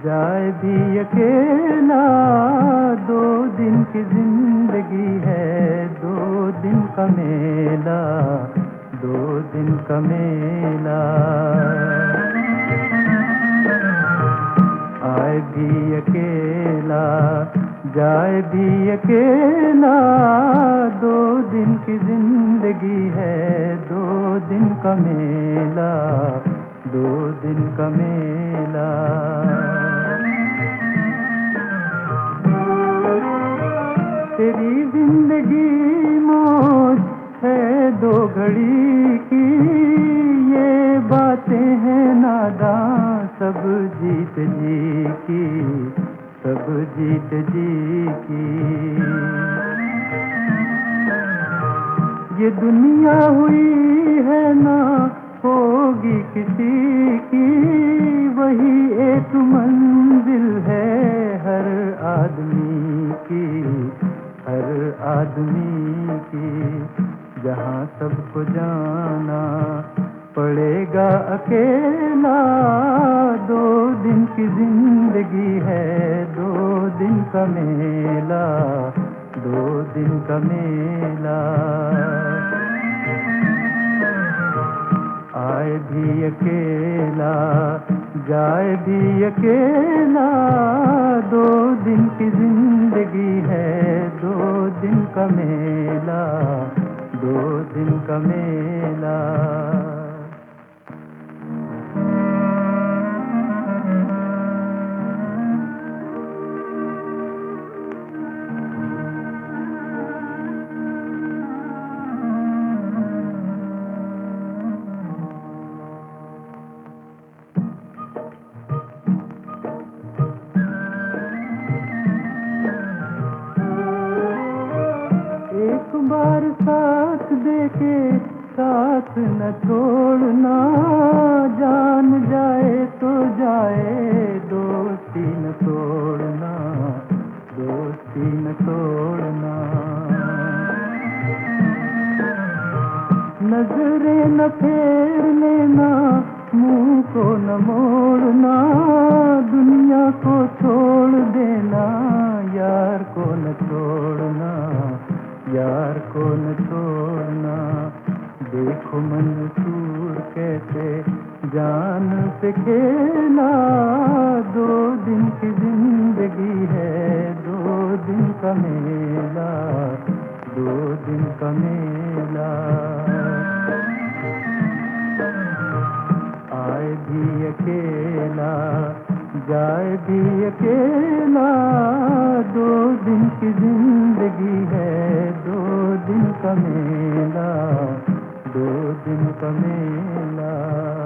जाए भी अकेला। 2 दिन की जिंदगी है, 2 दिन का मेला, 2 दिन का मेला। आए भी अकेला, जाए भी अकेला। 2 दिन की जिंदगी है, 2 दिन का मेला, 2 दिन का मेला। तेरी जिंदगी मौज है 2 घड़ी की, ये बातें हैं नादां सब जीत जी की, सब जीत जी की। ये दुनिया हुई है ना होगी किसी की, वही एक मंजिल है हर आदमी की, हर आदमी की। जहाँ सबको जाना पड़ेगा अकेला। 2 दिन की जिंदगी है, 2 दिन का मेला, 2 दिन का मेला। आए भी अकेला, जाए भी अकेला। 2 दिन की जिंदगी है, 2 दिन का मेला, 2 दिन का मेला। एक बार साथ देके साथ न छोड़ना, जान जाए तो जाए दोस्ती न तोड़ना, दोस्ती न तोड़ना। नजरें न फेर लेना, मुंह को न मोड़ना, दुनिया को छोड़ देना, यार को न छोड़ना, यार को न छोड़ना। देखो मंसूर कैसे जान से खेला। 2 दिन की जिंदगी है, 2 दिन का मेला, 2 दिन का मेला। आए भी अकेला, जाए भी अकेला। 2 दिन की जिंदगी है, 2 दिन का मेला, 2 दिन का मेला।